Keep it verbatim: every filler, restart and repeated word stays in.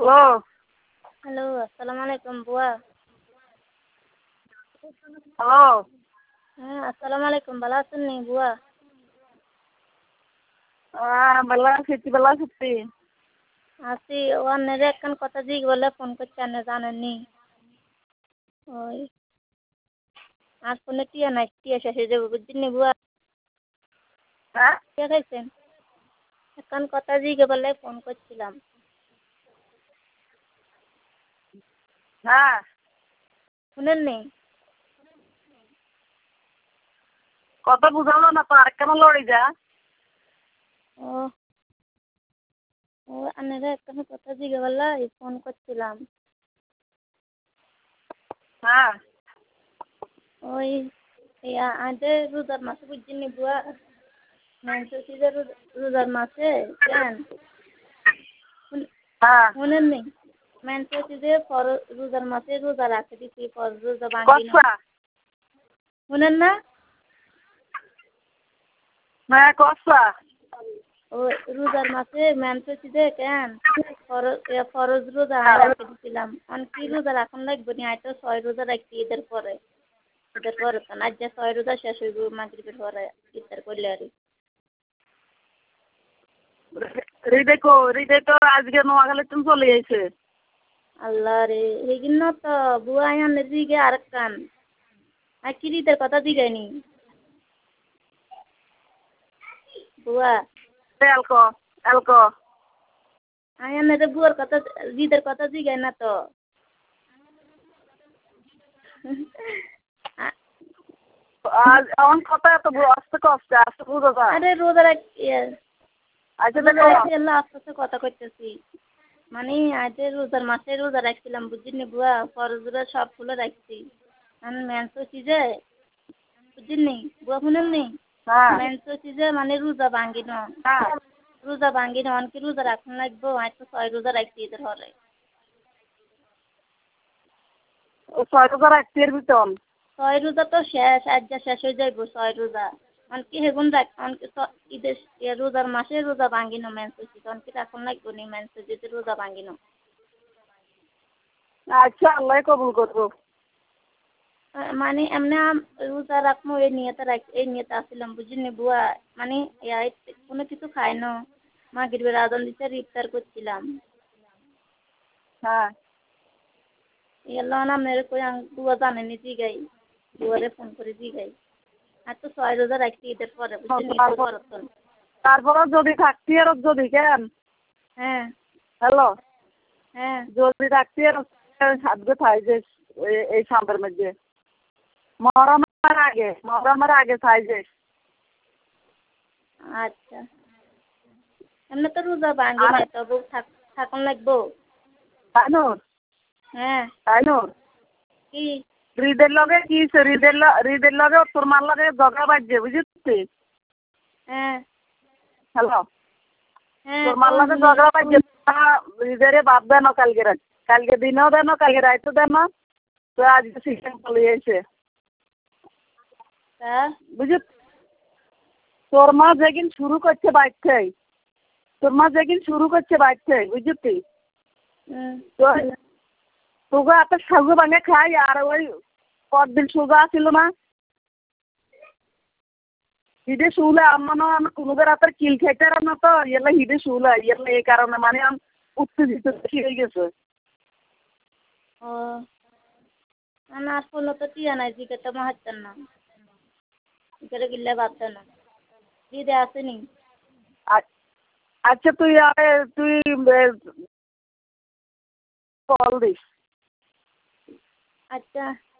Hello. Hello, আসসালামু আলাইকুম বুয়া। হ্যালো। হ্যাঁ, আসসালামু আলাইকুম। ভালো আছেন নি বুয়া? হ্যাঁ, ভালো আছি। তুই ভালো আছিস তুই? আছি। ও আপনারে একখান কথা জিজ্ঞেস বলে ফোন করছি, আপনি জানেননি। ওই আর ফোনে টিয়া নাই, টিয়া শেষ হয়ে যাবে বুঝছেন নি বুয়া। হ্যাঁ? টিয়া খাইছেন? একখান কথা জিজ্ঞেস বলে ফোন করছিলাম। হ্যাঁ। শুনেন নি? কথা বুঝালো না তো, আরেকখানা লড়ি যা। ও ও আপনারে একখান কথা জিজ্ঞেস বলে ফোন করছিলাম। হ্যাঁ। ওই ইয়া আজ রোজার মাসে বুঝছেন নি বুয়া, মেনসেসি যে রোজ- রোজার মাসে কেন হ্যাঁ। শুনেন নি? মেনসেসি যে ফরজ রোজার মাসে রোজা রাখে দিছি, ফরজ রোজা ভাঙ্গি না। কসবা। শুনেন না? হ্যাঁ, কসবা। ও রোজার মাসে মেনসেসি যে কেন ফরজ এ ফরজ রোজা আমি হ্যাঁ। রাখে দিছিলাম। অন কি রোজা রাখুন লাগবে নি, আজ তো ছয় রোজা রাখছি ঈদের পরে। ঈদের পরে তো না, আজ যে ছয় রোজা শেষ হইব মাগরিবের পরে ইফতার করলে আর হৃদয় কো হৃদয় তো আজকে নোয়াখালী তুমি চলে গেছে। আল্লাহ রে এই জন্য তো বুয়া আয়ানের দিকে আরেকখান আর কি ঈদের কথা দিগাইনি বুয়া। এলকো এলকো আয়ানের বুয়ার কথা ঈদের কথা জিগাই না তো। আ- আজ আমার কথা এত বু- আস্তে কষ্ট আস্তে বুঝো যা। আরে রোজা রাখ ইয়ে, আচ্ছা রোজা দেখো। রাখছি আল্লাহ আস্তে আস্তে কথা কইতেছি। মানে আজ রোজার মাসে রোজা রাখছিলাম বুঝিনি বুয়া, ফরজরা সব ফুলে রাখছি। আমি মেন্স হচ্ছি যে বুঝিনি বুয়া শুনেন নি? হ্যাঁ। মেন্স হচ্ছি যে মানে রোজা ভাঙ্গি ন, হ্যাঁ। রোজা ভাঙ্গি ন অনকি রোজা রাখুন লাগবো, আজ তো ছয় রোজা রাখছি এদের হরে। ও ছয় হাজার একটির ভিতর। ছয় রোজা তো শেষ, আজ যা শেষ হয়ে যাইব ছয় রোজা। অনকি হেগুন রাখ অনকি ছ- ঈদের ইয়ে রোজার মাসে রোজা ভাঙ্গি ন মেন্স হচ্ছি, অনকি রাখুন লাগবো নি মেন্স হচ্ছি রোজা ভাঙ্গি ন। আচ্ছা, আল্লাহ কবুল করবো। আহ, মানে এমনি আম- রোজা রাখবো এই নিয়তে রাখ এই নিয়তে আসছিলাম বুঝিনি বুয়া। মানে ইয়া এই কোনো কিছু খাই ন, মাগরিবের আজান দিতে আর ইফতার করছিলাম। হ্যাঁ। এলো না মেরে কই আং বুয়া জানেনি জিগাই, বুয়ারে ফোন করে জিগাই। আর তো ছয় রোজা রাখছি ঈদের পরে বুঝছেন, ঈদের তারপর পরে তো। তারপরে যদি থাকতি আর যদি কেন। হ্যাঁ হ্যালো। হ্যাঁ যদি থাকতি আর সাতগে থাই যে এই- এই সাম্পের মধ্যে মহরমের আগে মহরমের আগে থাই যে। আচ্ছা। এমনি তো রোজা ভাঙ্গি আর নাই, তবু থাক থাকুন লাগবো। তাই না হ্যাঁ তাই না কি? হৃদের লগে কি হৃদের হৃদের লগে তোর মার লগে জগা বাজছে বুঝিস। হ্যাঁ হ্যালো। হ্যাঁ তোর মার কোন লগে শুনি। ঝগড়া বাজছে হৃদয়ের বাপ দেন কালকে রাত কালকে দিনেও দেন কালকে রাইতেও দেন তো আজকে সিস্টেম চলে গেছে তা বুঝিস। তোর মা যেদিন শুরু করছে বাড়তে তোর মা যেদিন শুরু করছে বাড়তে বুঝলি হুম তো তোকে এত সাজু ভাঙে খাই আর ওই পরদিন সোজা ছিল না হিডে শুলে আমার আমি কোনো রাতের কিল খেতে না তো ইয়েলা হিডে শুলে ইয়েলা এই কারণে মানে আমি উত্তেজিত বেশি হয়ে গেছে। ও না আসলে তো টিয়া নাই জিকে তো মাহাচ্ছেন না, জিকে গিল্লে বাদ না দিদি আসেনি। আ- আচ্ছা তুই আরে তুই কল দিস। আচ্ছা